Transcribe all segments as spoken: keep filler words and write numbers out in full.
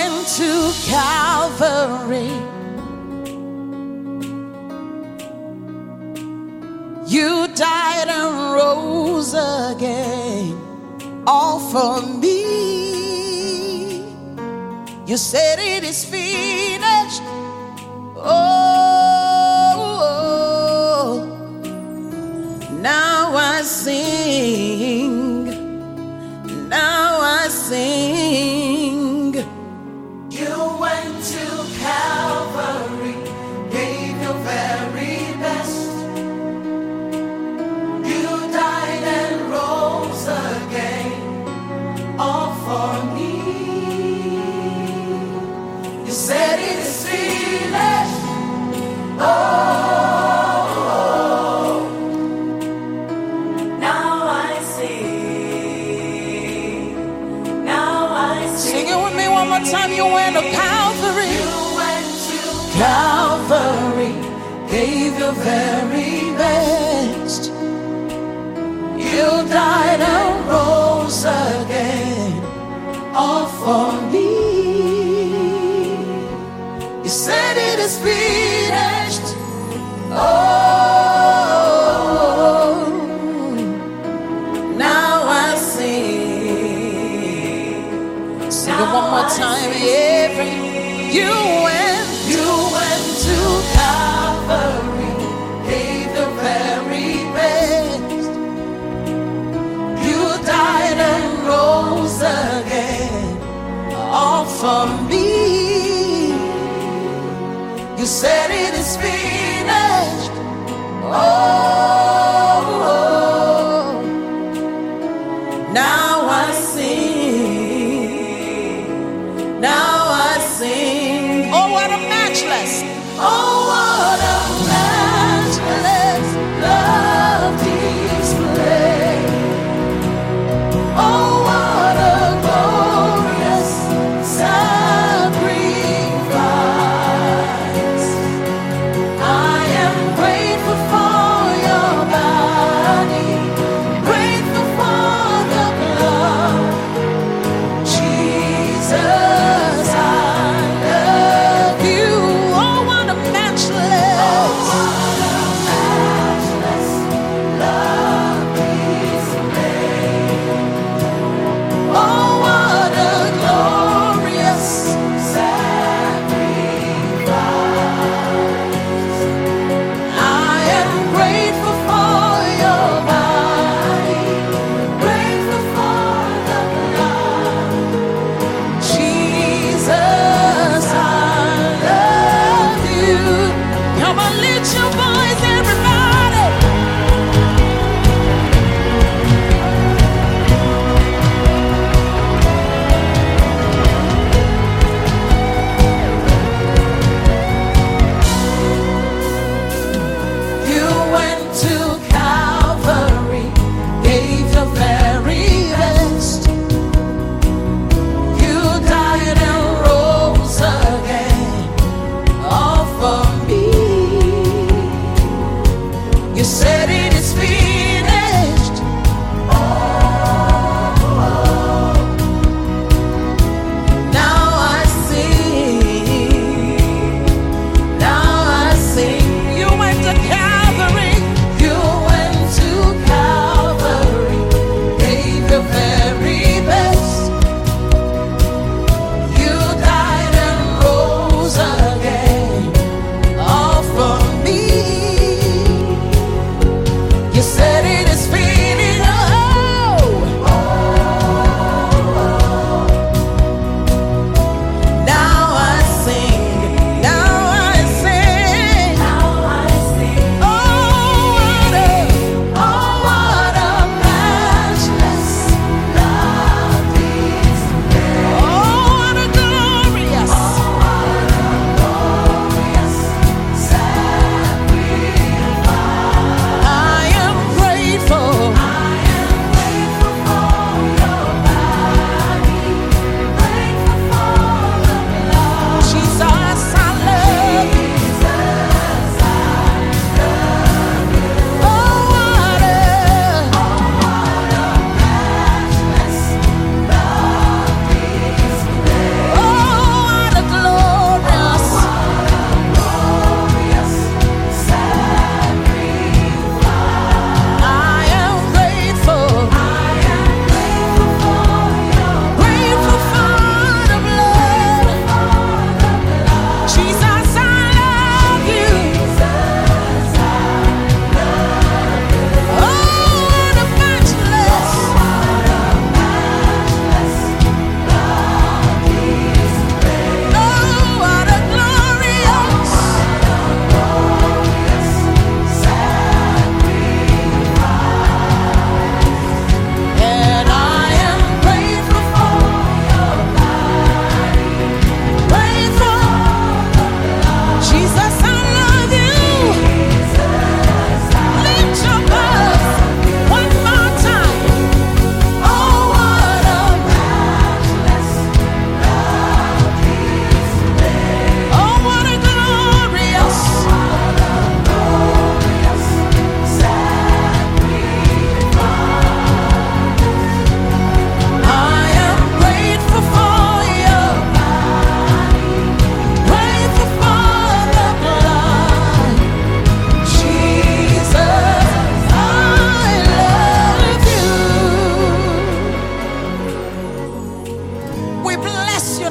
went to Calvary. You died and rose again, all for me. You said it is finished. Oh, now I sing, now I sing. You went to Calvary, gave your very best. You died and rose again, all for me. You said it is finished. Oh, now I sing. Now I sing. Sing it with me one more time. You went to Calvary. You went to Calvary, gave your very best. You died and rose again, all for me. You said it is finished. Oh, now I sing. Sing it one more time. Every you went, you went to Calvary, gave the very best. You died and rose again, all for me. You said it is finished. Oh, now I sing. Now I sing. Oh, what a matchless. Oh, what a matchless love display. Oh, what a glorious sacrifice. I am grateful for your body, grateful for the blood. Jesus,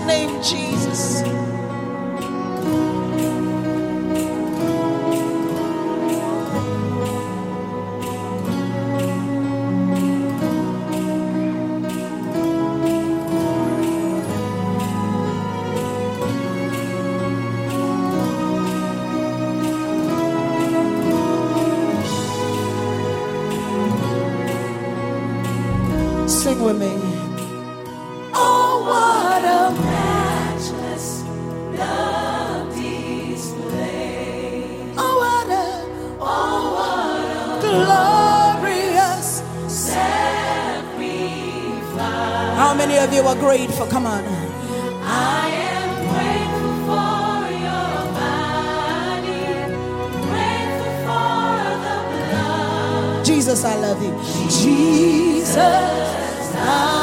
name, Jesus. Sing with me. Oh, what a matchless love display. Oh, what a, Oh, what a glorious. sacrifice. How many of you are grateful? Come on. I am grateful for your body, grateful for the blood. Jesus, I love you. Jesus, I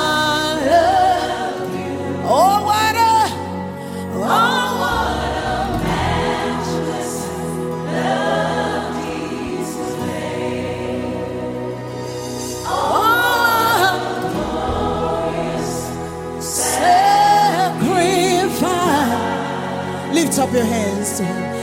love you. Oh, what a, oh, What a matchless love display. oh, sacrifice. Lift up your hands to him.